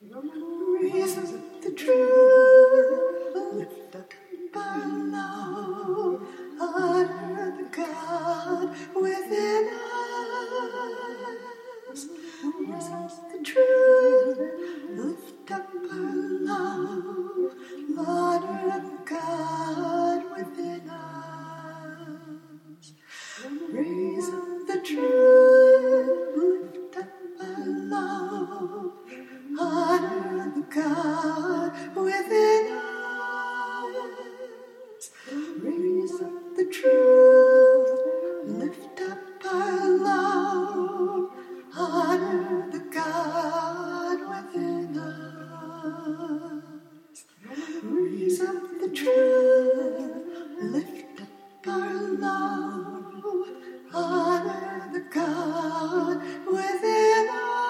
Raise up the truth, lift up our love, honor the God within us. Raise up the truth, lift up our love, honor the God within us. Raise up the truth, lift up our love, honor the God within us. Raise up the truth, lift up our love, honor the God within us. Raise up the truth, lift up our love, honor the God within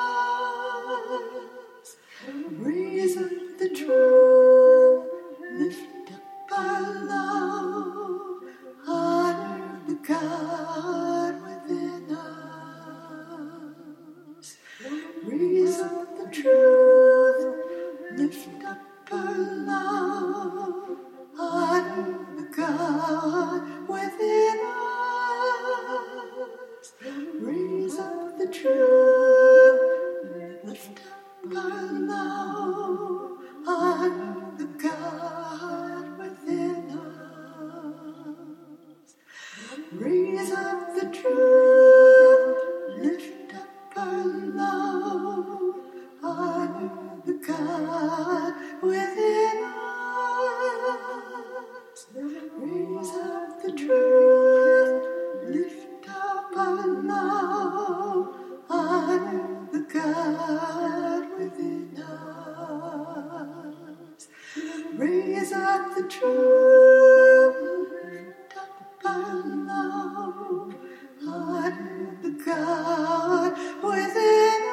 us. Raise up the truth, lift up our love, honor the God within us. Raise up the truth, lift up our love, honor the God within us. Raise up the truth, lift up our love, honor the God within us. Raise up the truth, lift up our love, honor the God within us. Raise up the truth, lift up our love, honor the God within us. Raise up the truth, lift up our love, honor the God within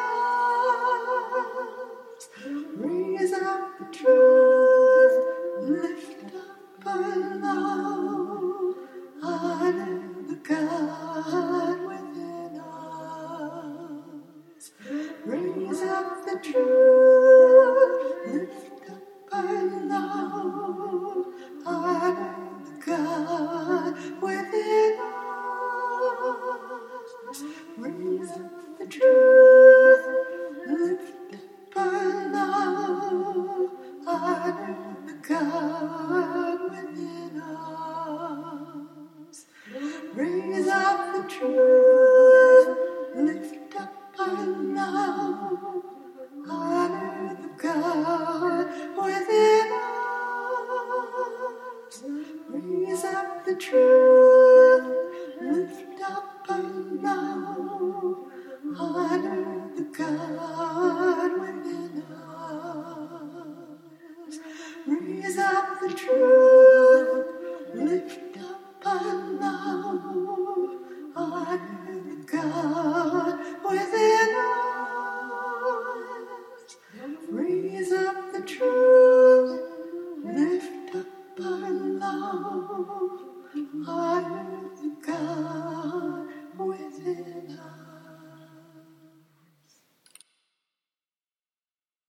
us. Raise up the truth, lift up our love, honor the God within us. Raise up the truth, lift up our love, honor the God within us. Raise up the truth, lift up our love, honor the God within us. Raise up the truth, lift up our love, honor the God within us. Raise up the truth, lift up our love, honor the God within us. Raise up the truth, lift up our love, honor the God within us. Raise up the truth, lift up our love, honor